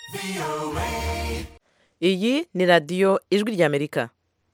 iyi ni radiyo ijwi ry'amerika.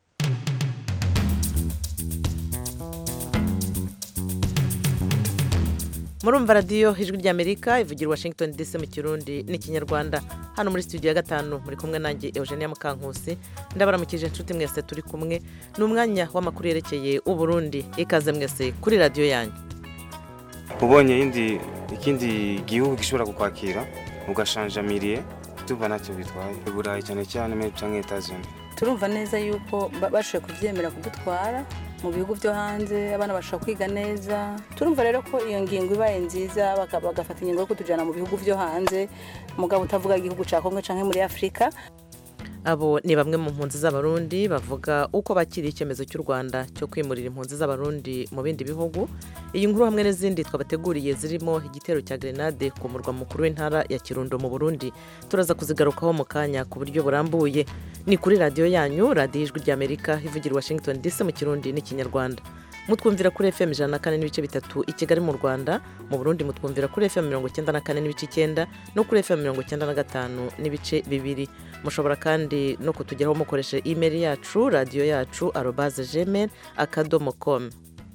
murumva radiyo ijwi ry'amerika ivugira Washington DC mu kirundi n'ikinyarwanda. hano muri studio ya gatanu muri kumwe nanjye Eugenia Mukankusi. ndabaramukije inshuti mwese turi kumwe. ni umwanya w'amakuru yerekeye uburundi. ikaze mwese kuri radiyo yanyu. ubonye ikindi gihugu gishobora kukwakira ugashanjamiriye tuva ntacyo bitwaye. Burayi cyane cyane muri canke Etazini. turumva neza yuko bashoboye kuvyemera kudutwara mu bihugu byo hanze, abana bashaka kwiga neza. turumva rero ko iyo ngingo ibaye nziza bagafata ingingo yo kutujana mu bihugu byo hanze, mugabo utavuga igihugu ca Kongo canke muri Afrika. abo ni bamwe mu mpunzi z'abarundi bavuga uko bakiriye icyemezo cy'u Rwanda cyo kwimurira impunzi z'abarundi mu bindi bihugu. iyi nkuru hamwe n'izindi twabateguriye zirimo igitero cya grenade ku murwa mukuru w'intara ya Kirundo mu Burundi turaza kuzigarukaho mu kanya ku buryo burambuye. ni kuri radiyo yanyu, radiyo ijwi ry'Amerika ivugira Washington DC mu kirundi n'ikinyarwanda. mutwumvira kuri FM 104.3 i Kigali mu Rwanda. mu Burundi mutwumvira kuri FM 94.9 no kuri FM 95.2. mushobora kandi no kutugeraho mukoresheje email yacu radio yacu @gmail.com.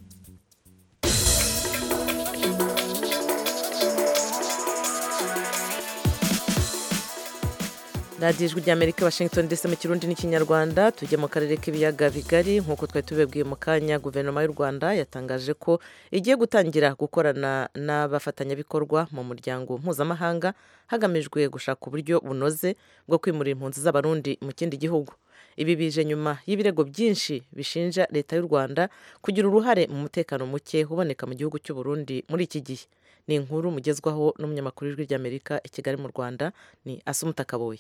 radiyo ijwi ry'Amerika Washington DC mu kirundi n'ikinyarwanda. tujye mu karere k'ibiyaga bigari. nk'uko twari tubibwiye mu kanya, guverinoma y'u Rwanda yatangaje ko igiye gutangira gukorana n'abafatanyabikorwa mu muryango mpuzamahanga hagamijwe gushaka uburyo bunoze bwo kwimurira impunzi z'abarundi mu kindi gihugu. ibi bije nyuma y'ibirego byinshi bishinja leta y'u Rwanda kugira uruhare mu mutekano muke uboneka mu gihugu cy'u Burundi muri iki gihe. ni inkuru mugezwaho n'umunyamakuru w'ijwi ry'Amerika i Kigali mu Rwanda, ni Asumuta Kaboyi.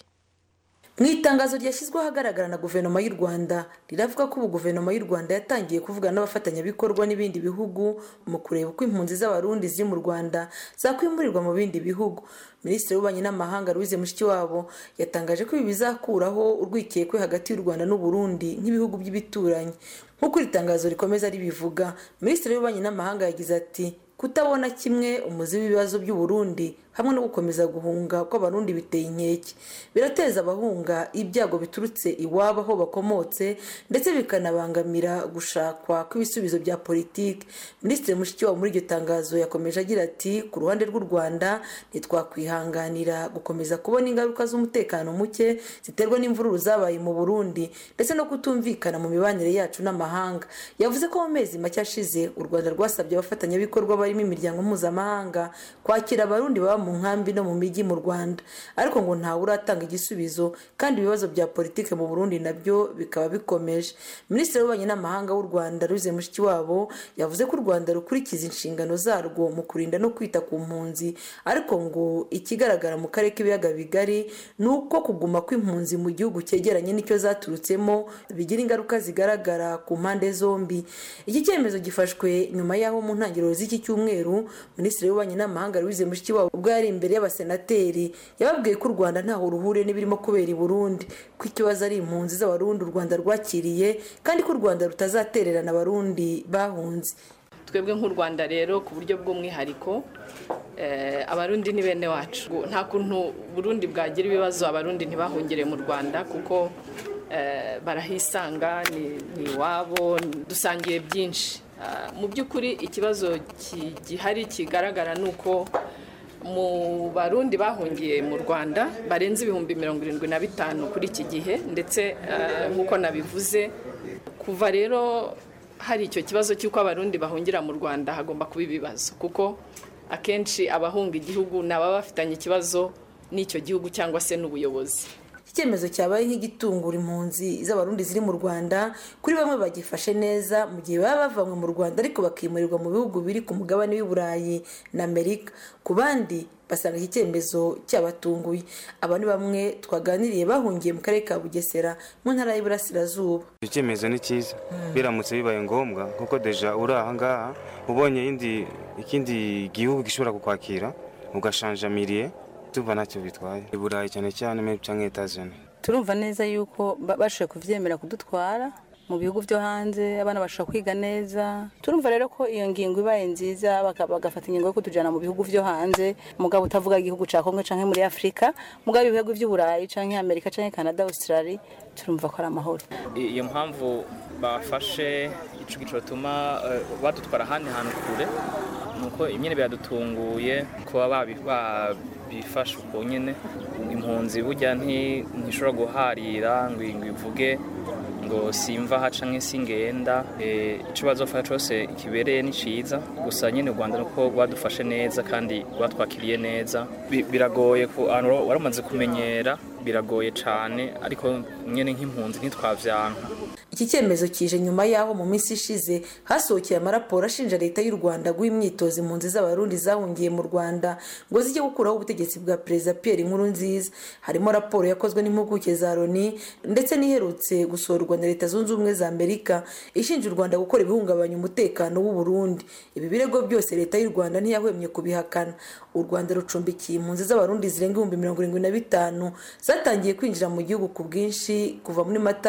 mu itangazo ryashyizweho ahagaragara na guverinoma y'u Rwanda riravuga ko ubu guverinoma y'u Rwanda yatangiye kuvugana n'abafatanyabikorwa n'ibindi bihugu mu kureba uko impunzi z'abarundi ziri mu Rwanda zakwimurirwa mu bindi bihugu. Minisitiri w'ububanyi n'amahanga Louise Mushikiwabo yatangaje ko ibi bizakuraho urwikekwe hagati y'u Rwanda n'u Burundi nk'ibihugu by'ibituranyi. nk'uko iri tangazo rikomeza ribivuga, Minisitiri w'ububanyi n'amahanga yagize ati kutabona kimwe umuzi w'ibibazo by'u Burundi hamwe no gukomeza guhunga kw'abarundi biteye inkeke, birateza abahunga ibyago biturutse iwabo aho bakomotse ndetse bikanabangamira gushakwa kw'ibisubizo bya politiki. Minisitiri Mushikiwabo muri iryo tangazo yakomeje agira ati ku ruhande rw'u Rwanda ntitwakwihanganira gukomeza kubona ingaruka z'umutekano muke ziterwa n'imvururu zabaye mu Burundi ndetse no kutumvikana mu mibanire yacu n'amahanga. yavuze ko mu mezi make ashize u Rwanda rwasabye abafatanyabikorwa barimo imiryango mpuzamahanga kwakira abarundi baba mu nkambi no mu mijyi mu Rwanda, ariko ngo ntawe uratanga igisubizo kandi ibibazo bya politike mu Burundi nabyo bikaba bikomeje. Minisitiri w'ububanyi n'amahanga w'u Rwanda Louise Mushikiwabo yavuze ko u Rwanda rukurikiza inshingano zarwo mu kurinda no kwita ku mpunzi, ariko ngo ikigaragara mu karere k'ibiyaga bigari ni uko kuguma kw'impunzi mu gihugu cyegeranye n'icyo zaturutsemo bigira ingaruka zigaragara ku mpande zombi. iki cyemezo gifashwe nyuma y'aho mu ntangiriro z'iki cyumweru Minisitiri w'ububanyi n'amahanga Louise Mushikiwabo ubwo yari imbere y'abasenateri yababwiye ko u Rwanda ntaho ruhuriye n'ibirimo kubera i Burundi, ko ikibazo ari impunzi z'abarundi u Rwanda rwakiriye kandi ko u Rwanda rutazatererana abarundi bahunze. twebwe nk'u Rwanda rero ku buryo bw'umwihariko abarundi ni bene wacu. nta kuntu Burundi bwagira ibibazo abarundi ntibahungire mu Rwanda kuko barahisanga, ni iwabo, dusangiye byinshi. mu by'ukuri ikibazo gihari kigaragara ni uko mu barundi bahungiye mu Rwanda barenze ibihumbi 75 kuri iki gihe, ndetse nk'uko nabivuze kuva rero hari icyo kibazo cy'uko abarundi bahungira mu Rwanda hagomba kuba ibibazo, kuko akenshi abahunga igihugu naba bafitanye ikibazo n'icyo gihugu cyangwa se n'ubuyobozi. icyemezo cyabaye nk'igitungura impunzi z'abarundi ziri mu Rwanda, kuri bamwe bagifashe neza mu gihe baba bavanywe mu Rwanda ariko bakimurirwa mu bihugu biri ku mugabane w'i Burayi na Amerika. ku bandi basanga iki cyemezo cyabatunguye. aba ni bamwe twaganiriye bahungiye mu karere ka Bugesera mu ntara y'Iburasirazuba. icyemezo ni cyiza biramutse bibaye ngombwa kuko deja uri aha ngaha ubonye ikindi gihugu gishobora kukwakira ugashanjamiriye tuva ntacyo bitwaye. Burayi cyane cyane muri canke Etazini. turumva neza yuko bashoboye kuvyemera kudutwara mu bihugu byo hanze abana bashobora kwiga neza. Turumva rero ko iyo ngingo ibaye nziza bagafata ingingo yo kutujana mu bihugu byo hanze, mugabo utavuga igihugu ca Kongo canke muri Afrika, mugabo ibihugu by'Uburayi canke Amerika canke Canada, Australia, turumva ko ari amahoro. Iyo mpamvu bafashe ico gituma badutwara ahandi hantu kure, nuko imyene byadutunguye kuba babifasha uko nyene. Impunzi burya ntishobora guharira ngo ivuge ngo simva haca nk'isingenda. Ico bazofasha cose kibereye ni ciza, gusa nyene u Rwanda nuko rwadufashe neza kandi rwatwakiriye neza. Biragoye ko waramaze kumenyera, biragoye cane, ariko nyene nk'impunzi ntitwavyanka. Iki cyemezo kije nyuma yaho mu minsi ishize hasohokeye amaraporo ashinja leta y'u Rwanda guha imyitozo impunzi z'abarundi zahungiye mu Rwanda ngo zijye gukuraho ubutegetsi bwa Perezida Pierre Nkurunziza. Harimo raporo yakozwe n'impuguke za Loni ndetse n'iherutse gusohorwa na Leta Zunze Ubumwe za Amerika ishinja u Rwanda gukora ibihungabanya umutekano w'u Burundi. Ibi birego byose leta y'u Rwanda ntiyahwemye kubihakana. U Rwanda rucumbikiye impunzi z'abarundi zirenga 75,000 zatangiye kwinjira mu gihugu ku bwinshi kuva muri Mata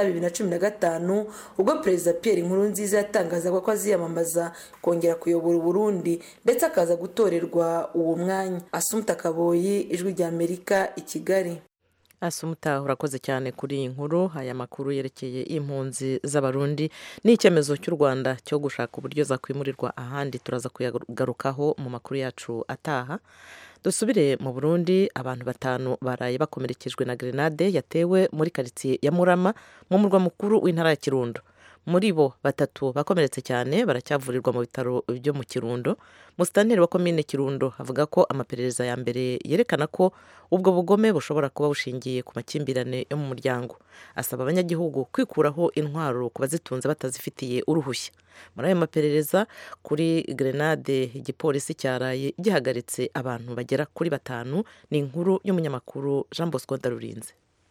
2015 ubwo Perezida Pierre Nkurunziza yatangazaga ko aziyamamaza kongera kuyobora Burundi ndetse akaza gutorerwa uwo mwanya. Asumta Kaboyi, Ijwi rya Amerika, i Kigali. Asumta, urakoze cyane kuri iyi nkuru. Aya makuru yerekeye impunzi z'abarundi n'icyemezo cy'u Rwanda cyo gushaka uburyo zakwimurirwa ahandi turaza kuyagarukaho mu makuru yacu ataha. Dusubire mu Burundi. Abantu 5 baraye bakomerekejwe na grenade yatewe muri quartier ya Murama mu murwa mukuru w'intara ya Kirundo. Muri bo 3 bakomeretse cyane baracyavurirwa mu bitaro byo mu Kirundo. Musitanteri wa komine Kirundo avuga ko amaperereza ya mbere yerekana ko ubwo bugome bushobora kuba bushingiye ku makimbirane yo mu muryango. Asaba abanyagihugu kwikuraho intwaro ku bazitunze batazifitiye uruhushya. Muri ayo maperereza kuri grenade, igipolisi cyaraye gihagaritse abantu bagera kuri 5. Ni inkuru y'umunyamakuru Jean Bosco Ndarurinze.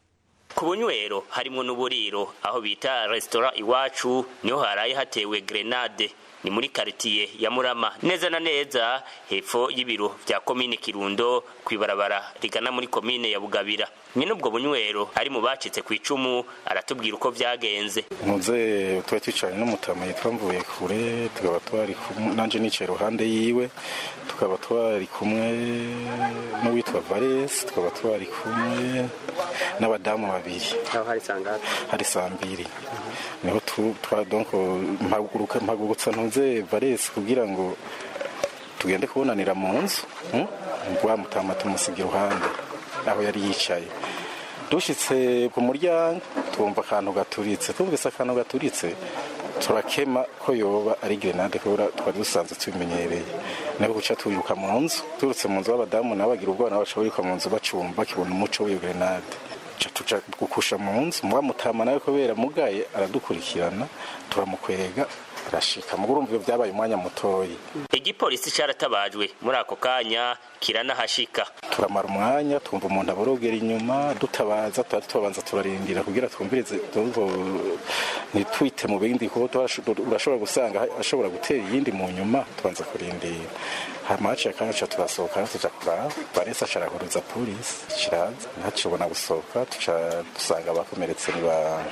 Ku bunywero harimo n'uburiro aho bita restaurant Iwacu niho haraye hatewe grenade. Ni muri quartier ya Murama neza na neza hepfo y'ibiro vya komine Kirundo kwibarabara rigana muri komine ya Bugabira. Nyine ubwo bunywero ari mu bacitse ku icumu aratubwira uko vyagenze. Muze twacicanye n'umutama yitwa Mvuye Kure, tukaba twari nanje nicaye ruhande yiwe, tukaba twari kumwe n'uwitwa Valens, tukaba twari kumwe n'abadamu babiri. Aho hari sangaka hari 2:00 niho donc mpagurutsa ntuze Valens kugira ngo tugende kubonanira mu nzu. Wa mutama tumusigira ruhande aho yari yicaye. Dushitse ku muryango twumva akantu gaturitse, twumvise akantu gaturitse turakema ko yoba ari grenade kubera twari dusanzwe tubimenyereye. Nako guca tuyuka mu nzu, turutse mu nzu abadamu nabagira ubwo n'abashoboye mu nzu bacumba kibona umuco w'iyo grenade. Tuca gukusha mu nzu, mwa mutama nawe kubera mugaye aradukurikirana turamukwega arashika. Mugurumva byabaye umwanya mutoyi. Igipolisi cyaratabajwe muri ako kanya kiranahashika. Turamara umwanya twumva umuntu aborogera inyuma dutabaza tubanza turarindira kugira twumvirize ntitwite mu bindi kuko urashobora gusanga ashobora gutera iyindi mu nyuma. Tubanza kurindira hamace akaca turasohoka tuja kuraba Vanessa asharahuruza polisi kiraza ntacobona gusohoka tuca dusanga bakomeretse ni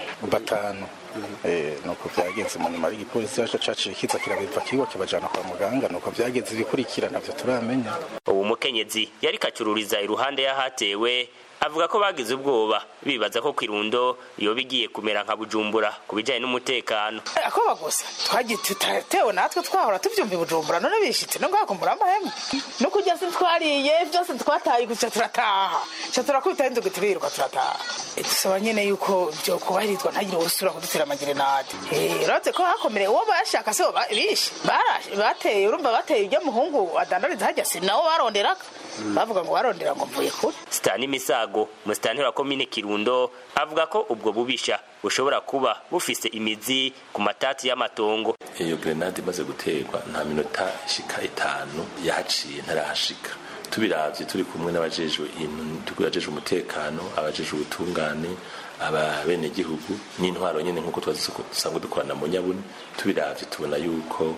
5. Nuko vyagenze mu nyuma y'igipolisi caciye kiza kirabiva kigo kibajana kwa muganga. Nuko vyagenze bikurikira navyo turamenya. Uwo mukenyezi yari kacururiza iruhande yahatewe avuga ko bagize ubwoba bibaza ko Kirundo iyo bigiye kumera nka Bujumbura kubijanye n'umutekano. Ako bagusa twagiye tutatewe natwe twahora tuvyumva Bujumbura none bishitse no ngako muramba hemwe no kujya se twariye byose twataye guca turataha cyo turakubita inzu gutwirirwa turataha. Dusaba nyene yuko byo kubahirizwa ntagire usura kudutera amagerenade. Roze ko hakomere uwo bashaka se bishe bateye urumva bateye ujya muhungu adandariza hajya se nawo baronderaka bavuga ngo barondera ngo Mvuye Kure. Stani Misago musitanteri wa komine Kirundo avuga ko ubwo bubisha bushobora kuba bufise imizi ku matati y'amatongo. Iyo grenade imaze guterwa nta minota ishika 5 yahaciye ntarahashika. Tubiravye turi kumwe n'abajejwe umutekano, abajejwe ubutungane, ababene gihugu n'intwaro nyene nkuko twazisanzwe dukorana mu Nyabuni. Tubiravye tubona yuko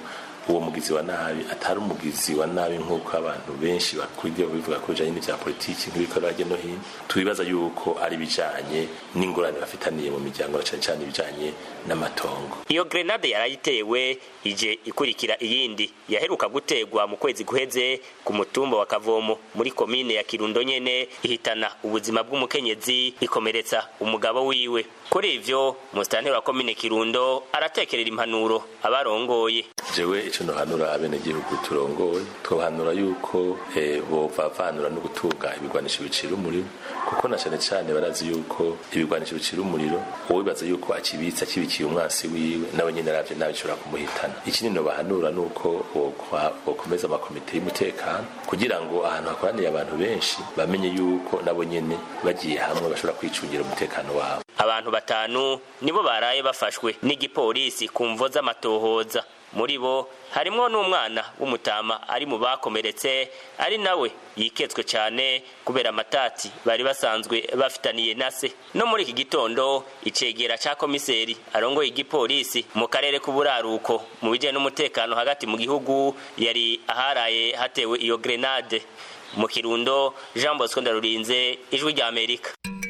uwo mugizi wa nabi atari umugizi wa nabi nk'uko abantu benshi bakuriye bivuga ko bijanye n'ivya politiki nk'ibikora hirya no hino tubibaza yuko ari bijanye n'ingorane bafitaniye mu miryango cyane cyane bijanye n'amatongo. Iyo grenade yarayitewe ije ikurikira iyindi yaheruka gutegwa mu kwezi guheze ku mutumba wa Kavomo muri komine ya Kirundo nyene ihitana ubuzima bw'umukenyezi ikomeretsa umugabo wiwe. Kuri ivyo mustanteri wa komine Kirundo aratekerera impanuro abarongoye. Jewe ico no hanura abene gihugu turongoye twohanura yuko bovavanura no gutunga ibigwanisho bicira umuriro kuko na cyane cyane barazi yuko ibigwanisho bicira umuriro wowe bibaza yuko akibitsa kibikiye umwasi wiwe nawe nyine aravye nawe bishobora kumuhitana. Ikindi no bahanura nuko bokomeza amakomite y'umutekano kugira ngo ahantu hakoraniye abantu benshi bamenye yuko nabo nyene bagiye hamwe bashobora kwicungira umutekano wabo. Abantu 5 nibo baraye bafashwe n'igipolisi ku mvo z'amatohoza. Muri bo harimo n'umwana w'umutama ari mu bakomeretse ari nawe yiketswe cyane kubera amatati bari basanzwe bafitaniye nase. No muri iki gitondo icegera ca komiseri arongoye igipolisi mu karere k'uburaruko mu bijanye n'umutekano hagati mu gihugu yari aharaye hatewe iyo grenade. Mu Kirundo, Jean Bosco Ndarurinze, Ijwi rya Amerika.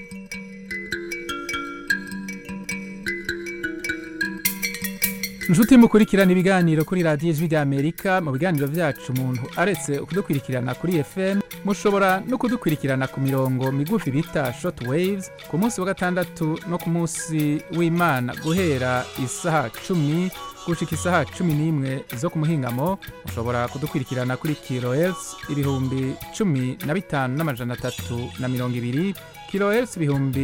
Nshuti mukurikirana ibiganiro kuri radio Ijwi rya Amerika. Mu biganiro vyacu umuntu aretse kudukurikirana kuri FM mushobora no kudukurikirana ku mirongo migufi bita short waves ku munsi wa gatandatu no ku munsi w'Imana guhera isaha 10 gushika isaha 11 zo ku muhingamo. Mushobora kudukurikirana kuri kilohertz 15320 kilohertz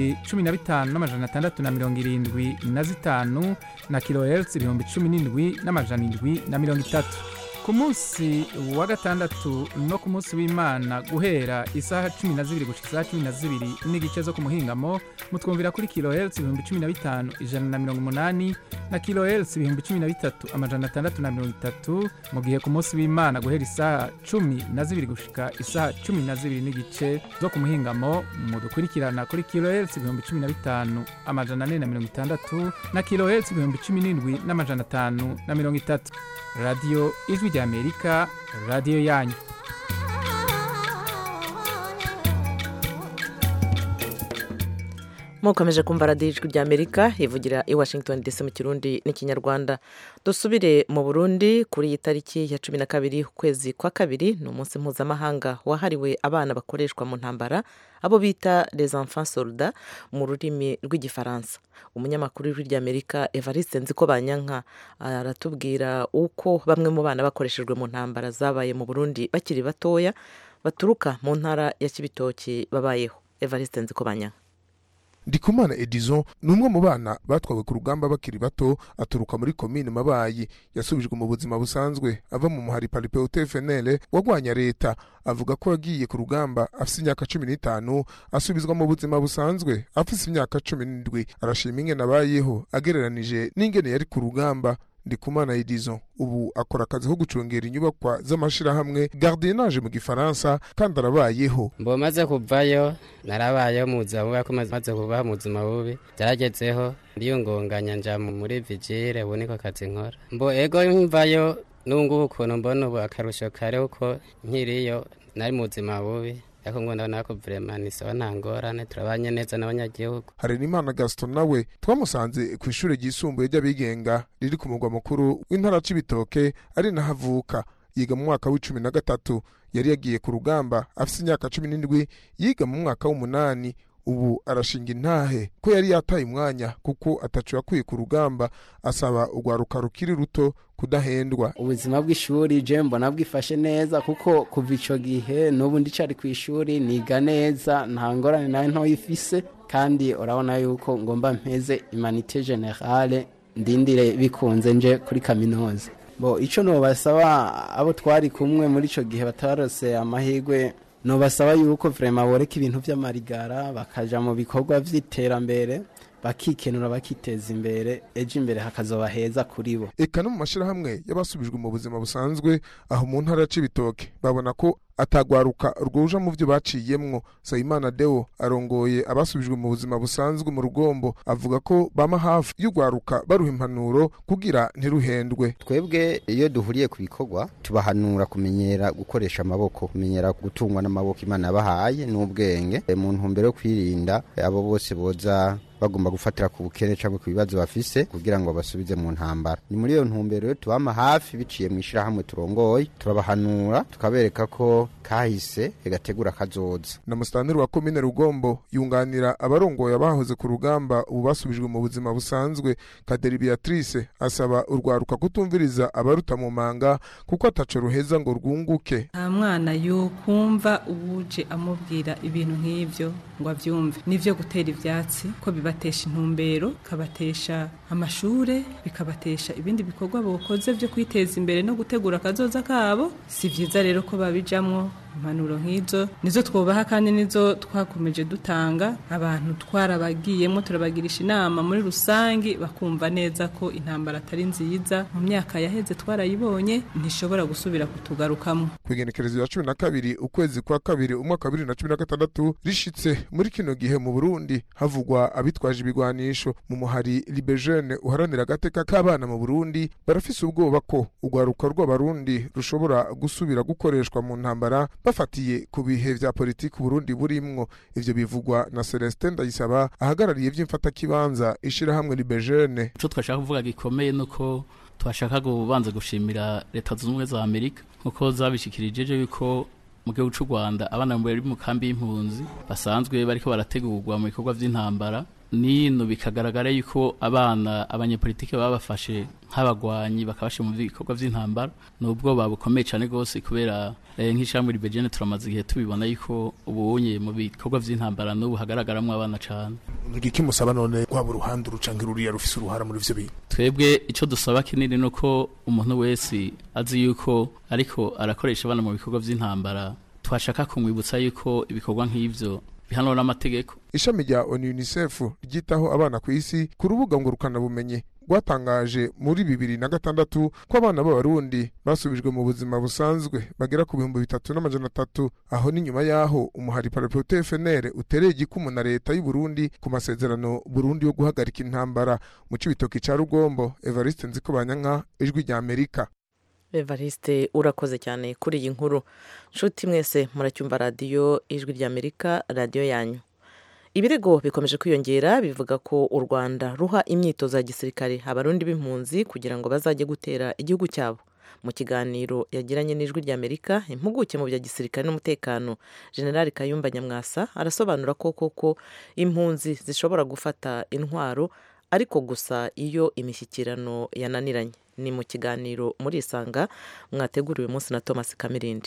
15675 na kilohertz 17730. Ku munsi wa gatandatu no ku munsi w'Imana guhera isaha 12 gushika isaha 12 n'igice zo ku muhingamo mutwumvira kuri kilohertz 15180 na kilohertz 13630. Mu gihe ku munsi w'Imana guhera isaha 12 gushika isaha 12 n'igice zo ku muhingamo mudukurikirana kuri kilohertz 15460 na kilohertz 17530. Radio Ijwi rya Amerika, radio yanyu. Mukomeje kumva radio Ijwi rya Amerika ivugira i Washington DC mu Kirundi n'ikinyarwanda. Dusubire mu Burundi kuri iyi tariki ya 12 ukwezi kwa kabiri no munsi mpuzamahanga wahariwe abana bakoreshwa mu ntambara abo bita les enfants soldats mu rurimi rw'igifaransa. Umunyamakuru w'Ijwi rya Amerika Evariste Nzikobanyanka aratubwira uko bamwe mu bana bakoreshejwe mu ntambara zabaye mu Burundi bakiri batoya baturuka mu ntara ya Kibitoki babayeho. Evariste Nzikobanyanka. Ndikumana Edison numwe mu bana batwawe ku rugamba bakiri bato aturuka muri commune Mabayi yasubijwe mu buzima busanzwe ava mu muhari Paripeute FNL wagwanya leta. Avuga ko yagiye ku rugamba afite imyaka 15 asubizwa mu buzima busanzwe afite imyaka 17. Arashima ingene abayeho agereranije n'ingene yari ku rugamba. Ndikumana Edison ubu akora akazi ko gucungera inyubakwa z'amashirahamwe gardiennage mu gifaransa kandi arabayeho. Mbo maze kuvayo narabayeho mu buzima bubi ko maze kubaho mu buzima bubi byaragezeho ndiyungunganya nja muri vigile ubu niko kazi nkora. Mbo ego mvayo nungu ukuntu mbona ubu akarusho kare uko nkiriyo nari mu buzima bubi yako ngo ndabona ko vraiment nisawa ntangorane turabanye neza n'abanyagihugu. Harenimana Gaston nawe twamusanze ku ishure ryisumbuye ry'abigenga riri ku mugwa mukuru w'intara Cibitoke ari nahavuka. Yiga mu mwaka w'13 yari yagiye ku rugamba afite imyaka 17 yiga mu mwaka w'8. Ubu arashinga intahe ko yari yataye umwanya kuko atacu yakwiye ku rugamba. Asaba ugwaruka rukiri ruto kudahendwa. Ubuzima bw'ishuri je mbona bwifashe neza kuko kuva ico gihe n'ubu ndicari ku ishuri niga neza nta ngorane nayo ntoyifise kandi urabona yuko ngomba mpeze humanité générale ndindire bikunze nje kuri kaminuza. Bo ico no basaba abo twari kumwe muri ico gihe batarose amahirwe no basaba yuko vraiment boreka ibintu by'amarigara bakaja mu bikorwa vy'iterambere bakikenura bakiteza imbere eje imbere hakazoba heza kuri bo. Eka no mu mashirahamwe yabasubijwe mu buzima busanzwe aho mu ntara Cibitoke babona ko atagwaruka rwoja mu vyo baciyemwo. Sayimana Deo arongoye abasubijwe mu buzima busanzwe mu Rugombo avuga ko bama hafi y'ugwaruka baruha impanuro kugira ntiruhendwe. Twebwe iyo duhuriye ku bikorwa tubahanura kumenyera gukoresha amaboko, kumenyera gutungwa n'amaboko Imana yabahaye n'ubwenge mu ntumbero yo kwirinda abo bose boza bagomba gufatira ku bukene cyangwa ku bibazo bafise kugira ngo basubize mu ntambara. Ni muri iyo ntumbero tubama hafi biciye mu ishirahamwe turongoye, turabahanura tukabereka ko kahise gategura kazoza. Na musitanteri wa komine Rugombo yunganira abarongoye abahoze ku rugamba ubu basubijwe mu buzima busanzwe. Kaderi Beatrice asaba urwaruka kutumviriza abaruta mu manga kuko ataco ruheza ngo rwunguke. Nta mwana yo kumva ubuje amubwira ibintu nk'ivyo ngo avyumve, nivyo gutera ivyatsi ko bibatesha intumbero, kabatesha amashure, bikabatesha ibindi bikorwa bokoze vyo kwiteza imbere no gutegura akazoza kabo. Si vyiza rero ko babijamwo. Impanuro nk'izo nizo twubaha kandi nizo twakomeje dutanga. Abantu twarabagiyemo turabagirisha inama muri rusangi bakumva neza ko intambara atari nziza. Mu myaka yaheze twarayibonye ntishobora gusubira kutugarukamo. Kwigenekerezo ya 12 ukwezi kwa kabiri umwaka 2016 rishitse muri kino gihe mu Burundi havugwa abitwaje ibigwanisho mu muhari Libejene uharanira agateka k'abana mu Burundi barafise ubwoba ko ugwaruka rw'abarundi rushobora gusubira gukoreshwa mu ntambara bafatiye ku bihe vya politiki Burundi burimwo. Ivyo bivugwa na Celestin Ndayisaba ahagarariye vy'imfata kibanza ishirahamwe Libejene. Ico twashaka kuvuga gikomeye nuko twashaka kubanza gushimira leta zunze ubumwe za Amerika nkuko zabishikirije yuko mu gihugu cy'u Rwanda abana bari mu kambi y'impunzi basanzwe bariko barategurwa mu bikorwa vy'intambara. Nino bikagaragara yuko abana abanyepolitike babafashe nk'abagwanyi bakabashe mu bikorwa vy'intambara. Nubwo babukomeye cyane gose kubera nk'ishamwe Libejene turamaze igihe tubibona yuko ubunye mu bikorwa vy'intambara n'ubu hagaragaramwe abana cyane. Ngiki musaba none kwa buruhande rucangira uriya rufise uruhara muri ivyo bintu. Twebwe ico dusaba kinini nuko umuntu wese azi yuko ariko arakoresha abana mu bikorwa vy'intambara twashaka kumwibutsa yuko ibikorwa nk'ivyo bihanwa n'amategeko. Ishami rya UNICEF ryitaho abana ku isi ku rubuga ngurukana bumenye rwatangaje muri 2006 ko abana b'abarundi basubijwe mu buzima busanzwe bagera ku 3,300. Aho ni nyuma yaho umuhari Parapeuta FNL utereye igikumu na leta y'u Burundi ku masezerano Burundi yo guhagarika intambara mu Cibitoke ca Rugombo. Evariste Nzikobanyanka, Ijwi rya Amerika. Evariste urakoze cyane kuri iyi nkuru. Nshuti mwese muracyumva radio Ijwi rya Amerika, radio yanyu. Ibirego bikomeje kwiyongera bivuga ko u Rwanda ruha imyitozo ya gisirikare abarundi b'impunzi kugira ngo bazajye gutera igihugu cyabo. Mu kiganiro yagiranye n'Ijwi rya Amerika, impuguke mu bya gisirikare n'umutekano General Kayumba Nyamwasa arasobanura ko koko impunzi zishobora gufata intwaro ariko gusa iyo imishyikirano yananiranye. Ni mu kiganiro muri Isanga mwateguriwe munsi na Thomas Kamirindi.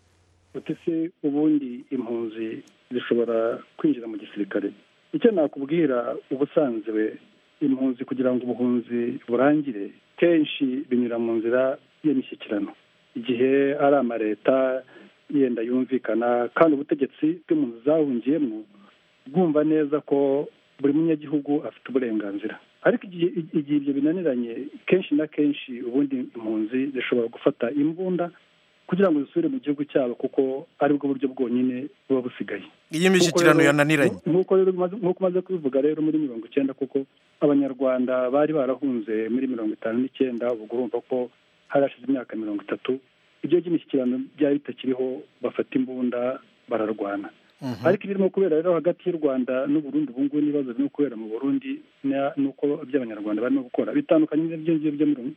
Utese ubundi impunzi zishobora kwinjira mu gisirikare. Icyo nakubwira ubusanzwe impunzi kugira ngo ubuhunzi burangire kenshi binyura mu nzira y'imishyikirano. Igihe ari amareta yenda yumvikana kandi ubutegetsi bw'impunzi zahungiyemo bwumva neza ko buri munyagihugu afite uburenganzira. Ariko igihe ibyo binaniranye kenshi na kenshi ubundi impunzi zishobora gufata imbunda kugira ngo zisubire mu gihugu cyabo kuko ari bwo buryo bwonyine buba busigaye. Iyi mishyikirano yananiranye nk'uko maze kubivuga rero muri 90 kuko abanyarwanda bari barahunze muri 59 ubwo urumva ko harashize imyaka 30 ibyo by'imishyikirano byari bitakiriho bafata imbunda bararwana. Ariko ibirimo kubera rero hagati y'u Rwanda n'u Burundi ubu ngubu n'ibibazo birimo kubera mu Burundi nuko by'abanyarwanda barimo gukora bitandukanye n'ibyo byo muri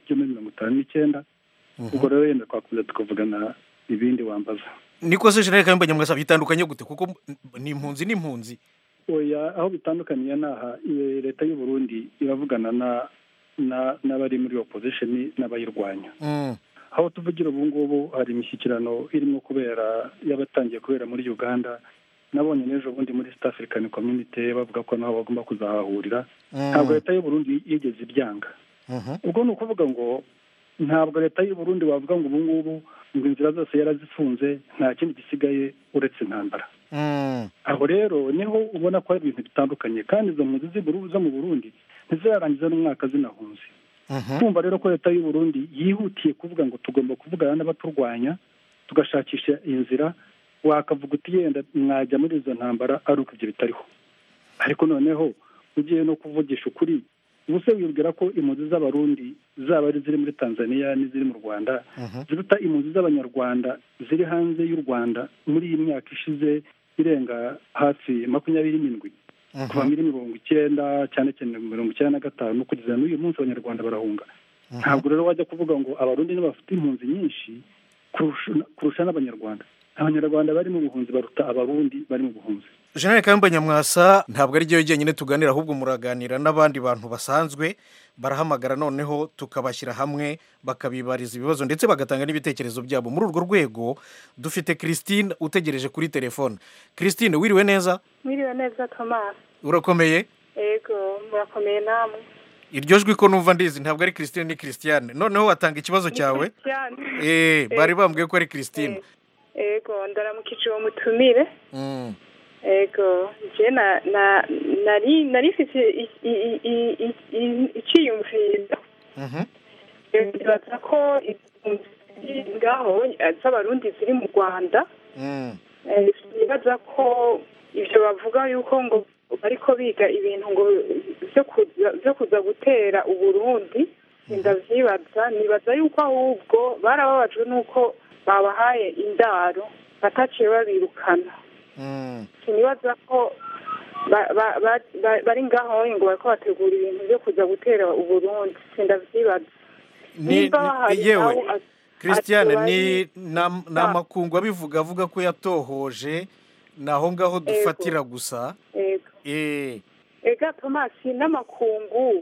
59. Ubwo rero yenda twakomeza tukavugana ibindi wambaza. Niko se General Kayumba Nyamwasa bitandukanye gute kuko ni impunzi oya aho bitandukaniye naha leta y'u Burundi iravugana n'abari muri opposition n'abayirwanya. Aho tuvugira ubu ngubu hari imishyikirano irimo kubera yabatangiye kubera muri Uganda. Nabonye n'ejo bundi muri East African Community bavuga ko naho bagomba kuzahahurira. Ntabwo leta y'u Burundi yigeze ibyanga. Ubwo ni ukuvuga ngo ntabwo leta y'u Burundi wavuga ngo ubu ngubu ngo inzira zose yarazifunze nta kindi gisigaye uretse intambara. Aho rero niho ubona ko ari ibintu bitandukanye kandi izo mpunzi zo mu Burundi ntizirarangiza n'umwaka zinahunze. Kumva rero ko leta y'u Burundi yihutiye kuvuga ngo tugomba kuvugana n'abaturwanya tugashakisha inzira wakavuga uti yenda mwajya muri izo ntambara ari uko ibyo bitariho ariko noneho ugiye no kuvugisha ukuri ubuse wibwira ko impunzi z'abarundi zaba ari ziri muri Tanzania n'iziri mu Rwanda ziruta impunzi z'abanyarwanda ziri hanze y'u Rwanda muri iyi myaka ishize irenga hafi 27 kuva muri 90 cyane cyane 95 kugeza n'uyu munsi abanyarwanda barahunga ntabwo rero wajya kuvuga ngo abarundi nibo bafite impunzi nyinshi kurusha n'abanyarwanda abanyarwanda bari mu buhunzi baruta abarundi bari mu buhunzi. Jenerali Kayumba Nyamwasa ntabwo ari ryo jyenyine tuganira ahubwo muraganira n'abandi bantu basanzwe barahamagara noneho tukabashyira hamwe bakabibariza ibibazo ndetse bagatanga n'ibitekerezo byabo. Muri urwo rwego dufite Christine utegereje kuri telefone. Christine wiriwe neza? Wiriwe neza Thomas. Urakomeye? Yego murakomeye namwe. Iryo jwi ko numva ndizi ntabwo ari Christine ni Christiane. Noneho watanga ikibazo cyawe? Bari bambwiye ko ari Christine. Yego ndaramukije uwo mutumire. Ego je nari fite iciyumviro bibaza ko ngaho z'abarundi ziri mu Rwanda bibaza ko ibyo bavuga yuko ngo bariko biga ibintu ngo byo kuza gutera Uburundi nibaza yuko ahubwo barababajwe nuko babahaye indaro bataciye babirukana sinibaza ko bari ngaho ngo bariko bategura ibintu byo kuza gutera Uburundi sindavyibaza yewe Christiane ni namakungu abivuga avuga ko yatohoje naho ngaho dufatira gusa ega Thomas n'amakungu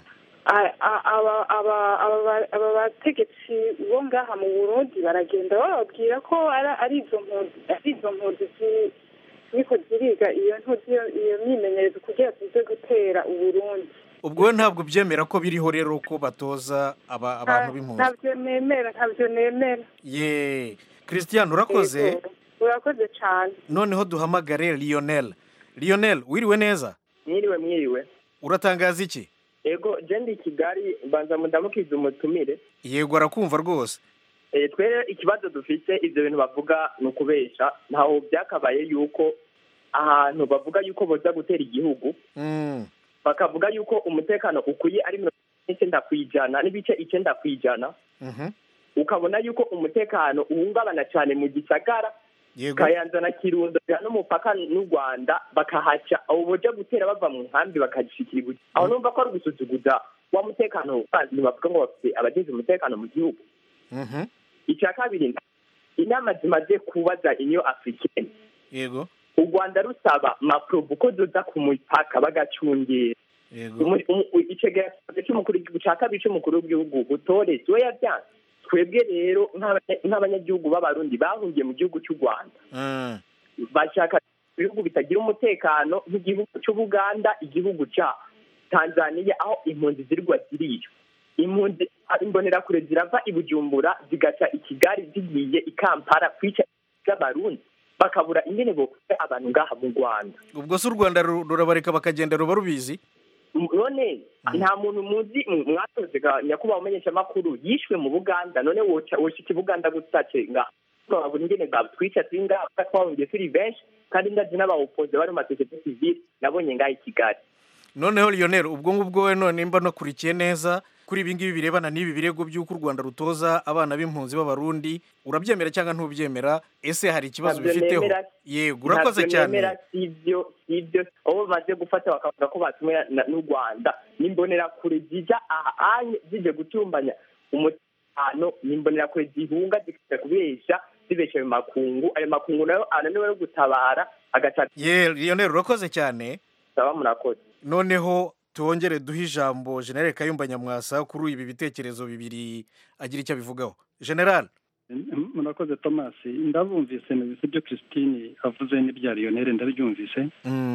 aba bategetsi bo ngaha mu Burundi baragenda bababwira ko ari izo mpunzi ziko ziriga iyo myimenyerezo kugira zize gutera Uburundi. Ubwo ntabwo byemera ko biriho rero ko batoza abantu b'impunzi? Ntabyo nemera. Ye Christian urakoze? Urakoze cyane. Noneho duhamagare Lionel. Lionel wiriwe neza? Mwiriwe. Uratangaza iki? Ego jendi Kigali banza mudamukiza umutumire. Yego arakumva rwose. Twere ikibazo dufite ivyo bintu bavuga no kubesha ntaho byakabaye yuko ahantu bavuga yuko boza gutera igihugu bakavuga yuko umutekano ukuye ari 9% n'ibice 9%. Ukabona yuko umutekano uhungabana cyane mu gisagara Kayanza na Kirundo n'umupaka n'u Rwanda bakahaca abo boje gutera bava mu nkambi bakagishikira ibuye aho numva ko ari gusuzuguza wa mutekano kandi bavuga ngo bafite abagize umutekano mu gihugu. Icya kabiri inama zimaze kubaza inyo Africaine yego u Rwanda rusaba maprobu ko doza ku mupaka bagacungera icegera cy'umukuru w'igihugu cya kabiri cy'umukuru w'igihugu Butore we yabyanze. Twebwe rero nk'abanyagihugu b'abarundi bahungiye mu gihugu cy'u Rwanda bashaka ibihugu bitagira umutekano nk'igihugu cy'Ubuganda igihugu cya Tanzania aho impunzi zirwa ziriyo impunzi imbonera kure zirava i Bujumbura zigaca i Kigali zigiye i Kampala kwica z'abarundi bakabura ingene bo abantu ngaha mu Rwanda. Ubwo se u Rwanda rurabareka bakagenda ruba rubizi? None nta muntu muzi mwatoze nyakuba umenyesha makuru yishwe mu Buganda none woshika Buganda gutace ngaha babura ingene batwica twinga twahungiye turi benshi kandi ndazi n'abawopoze bari mu societe civile nabonye ngaha i Kigali. Noneho Lionel ubwo ngubwo we none imba no kurikiye neza kuri ibi ngibi birebana n'ibi birego by'uko u Rwanda rutoza abana b'impunzi b'abarundi urabyemera cyangwa ntubyemera? Ese hari ikibazo bifiteho? Yego urakoze cyane. Sivyo abo baje gufata bakavuga ko batumwe n'u Rwanda nimbonera kure zijya ahanye zije gutumbanya umutekano nimbonera kure zihunga zikita kubesha zibesha makungu ayo makungu nayo ananiwe gutabara agaca. Lionel urakoze cyane. Saba murakoze. Noneho tuongere duhe ijambo General Kayumba Nyamwasa kuri ibi bitekerezo bibiri agira icyo bivugaho. General murakoze Thomas ndabumvise n'ibyo Christine avuze n'ibya Lionel ndabyumvise.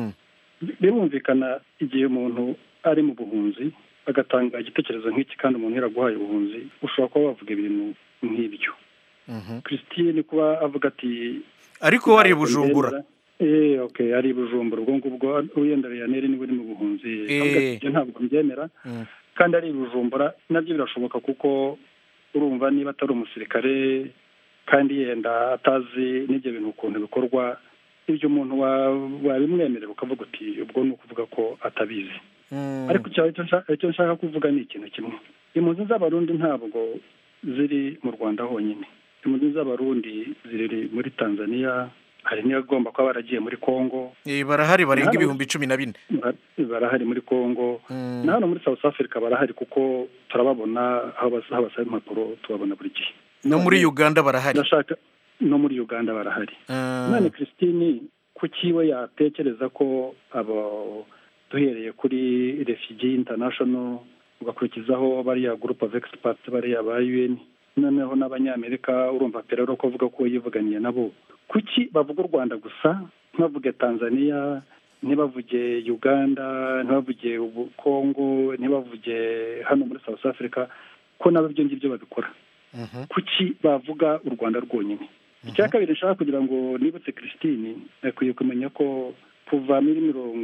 Birumvikana igihe umuntu ari mu buhunzi agatanga igitekerezo nk'iki kandi umuntu yaraguhaye ubuhunzi ushobora kuba wavuga ibintu nk'ibyo. Christine kuba avuga ati ariko wari Bujumbura okay ari Bujumbura ubwo ngubwo uyenda Lionel ni buri mu buhunzi ntabwo mbyemera kandi ari Bujumbura nabyo birashoboka kuko urumva niba atari umusirikare kandi yenda atazi n'ibyo bintu ukuntu bikorwa, ibyo umuntu wabimwemerera ukavuga uti ubwo ni ukuvuga ko atabizi. Ariko icyo nshaka kuvuga ni ikintu kimwe. Impunzi z'abarundi ntabwo ziri mu Rwanda honyine. Impunzi z'abarundi ziri muri Tanzania, hari n'abagomba kuba baragiye muri Congo. Barahari barenga 14,000. Barahari muri Congo. Na hano muri South Africa barahari kuko turababona aho basaba impapuro, tubabona buri gihe. No muri Uganda barahari. No muri Uganda barahari. None Christine kuki we yatekereza ko abo duhereye kuri Refugee International ugakurikizaho bariya group of experts bariya ba UN noneho n'abanyamerika, urumva rero ko avuga ko yivuganiye nabo, kuki bavuga u Rwanda gusa ntibavuge Tanzania, ntibavuge Uganda, ntibavuge Congo, ntibavuge hano muri South Africa, ko nabo ibyo ngibyo babikora? Kuki bavuga u Rwanda rwonyine? Icya kabiri nshaka kugira ngo nibutse Christine, akwiye kumenya ko kuva muri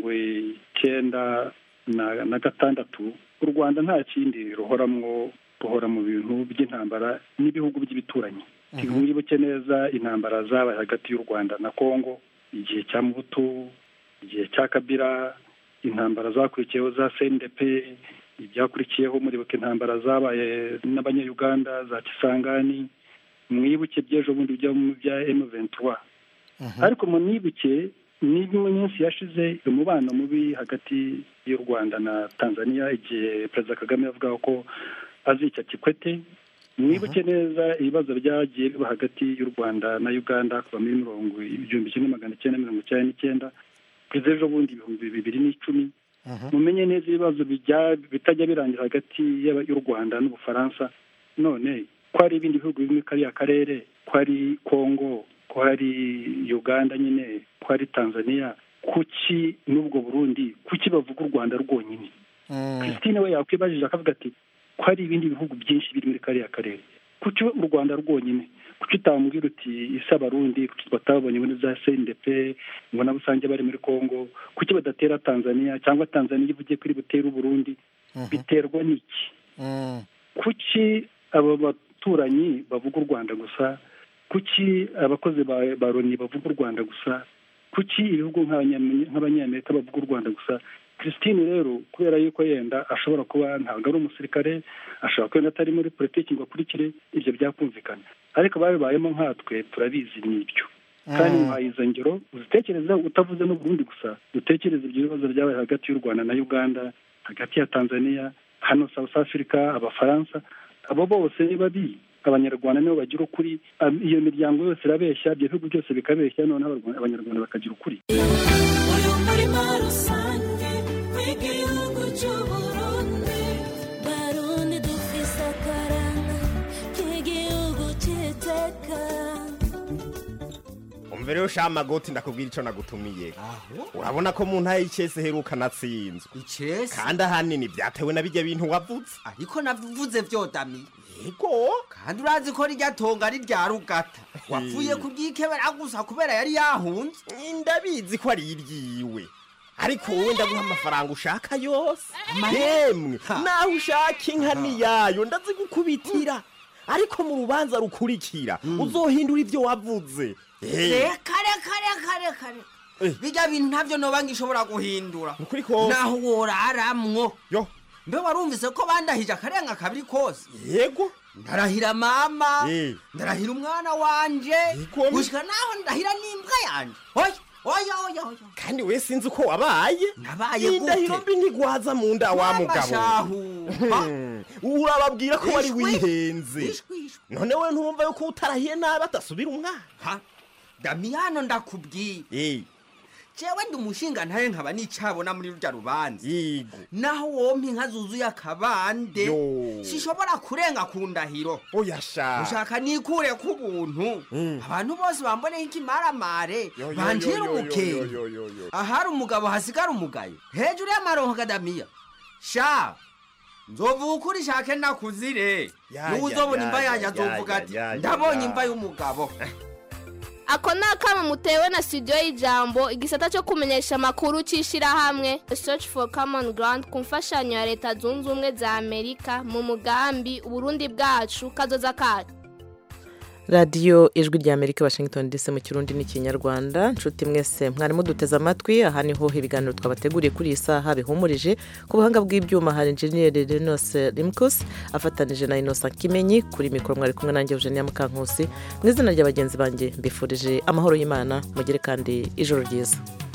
1996 u Rwanda nta kindi ruhora mu bintu by'intambara n'ibihugu by'ibituranyi. Wibuke neza intambara zabaye hagati y'u Rwanda na Congo, igihe cya Mobutu, igihe cya Kabila, intambara zakurikiyeho za CNDP, ibyakurikiyeho muribuke intambara zabaye n'abanya-Uganda za Kisangani, mwibuke by'ejo bundi bya M23. Ariko munibuke n'ibyo minsi yashize umubano mubi hagati y'u Rwanda na Tanzania, igihe Perezida Kagame avuga ko azica Kikwete. Mwibuke neza ibibazo byagiye biba hagati y'u Rwanda na Uganda kuva muri 1999 kugeza ejo bundi 2010. Mumenye neza ibibazo bitajya birangira hagati y'u Rwanda n'Ubufaransa. None ko hari ibindi bihugu bimwe kariya karere, ko hari Congo, ko hari Uganda nyine, ko hari Tanzania, kuki n'ubwo Burundi, kuki bavuga u Rwanda rwonyine? Christine we yakwibajije akavuga ati ko hari ibindi bihugu byinshi biri muri kariya karere, kuki u Rwanda rwonyine? Kuki utamubwira uti isi Abarundi kuki batabonye muri za CNDP ngo nabo usange bari muri Congo? Kuki badatera Tanzania, cyangwa Tanzania ivuge kuri butera u Burundi? Biterwa n'iki? Kuki abo baturanyi bavuga u Rwanda gusa? Kuki abakozi ba Loni bavuga u Rwanda gusa? Kuki ibihugu nk'abanyamerika bavuga u Rwanda gusa? Christine rero kubera yuko yenda ashobora kuba ntabwo ari umusirikare, ashobora kuba atari muri politiki ngo akurikire ibyo byakumvikana, ariko babibayemo nkatwe turabizi n'ibyo. Kandi muhayiza ngero uzitekereza utavuze n'u Burundi gusa, dutekereza ibyo bibazo byabaye hagati y'u Rwanda na Uganda, hagati ya Tanzania, hano South Africa, Abafaransa, abo bose ni babi. Abanyarwanda nibo bagira ukuri, iyo miryango yose irabeshya, ibyo bihugu byose bikabeshya, none abanyarwanda bakagira ukuri. Umvere ushama goti ndakubwira ico nagutumiye. Urabona ko mu ntaye icese heruka natsinzwe. Icese? Kandi ahanini byatewe na bijya bintu wavuze. Ariko navuze vyodami. Yego. Kandi urazi ko rijya tonga ari rya rugata. Wapfuye kuryikebera gusa kubera yari yahunze. Ndabizi ko ari iryiwe. Ariko wowe ndaguha amafaranga ushaka yose. Yemwe, naho ushaka inka ni yayo ndazigukubitira. Ariko mu rubanza rukurikira uzohindura ivyo wavuze. Kare. Bijya bintu ntavyo noba ngishobora guhindura. Naho woraramwo. Yo. Mbe warumvise ko bandahije akarenga kabiri kose? Yego. Ndarahira mama. Ndarahira umwana wanje. Gushika naho ndahira n'imbwa yanje. Oya. Kandi we sinzi uko wabaye. Nabaye gute? Ndahiro mbi ntigwaza mu nda wa mugabo. Urababwira ko wari wihenze. None we ntumva yuko utarahiye nabi atasubira umwana. Damiano ndakubwiye. Jewe ndi umushinga ntaye nkaba nicabona muri rujya rubanza. Naho wompi nkazuzuye akabande. Sishobora kurenga ku ndahiro. Oya sha. Ushaka nikure ku buntu. Abantu bose bambone ikimaramare. Banjira umukenge. Ahari umugabo hasigara umugayo. Hejuru y'amaronko kadamiya. Sha. Nzovuga uri shake nakuzire. N'uzobona imva yanjye azovuga ati ndabonye imva y'umugabo. Ako nakama mutewe na studio y'ijambo igisata cyo kumenyesha makuru cishira hamwe Search for Common Ground kumfashanyo ya leta zunze ubumwe za Amerika mu mugambi Burundi bwacu kazoza kacu. radiyo ijwi rya amerika washington dc mu kirundi n'ikinyarwanda nshuti mwese mwarimo duteze amatwi aha niho ibiganiro twabateguriye kuri iyi saha bihumurije ku buhanga bw'ibyuma hari enjeniyeri renose rimkus afatanije na inosa kimenyi kuri mikoro mwari kumwe nanjye eugenia mukankusi mu izina rya bagenzi banjye mbifurije amahoro y'imana mugire kandi ijoro ryiza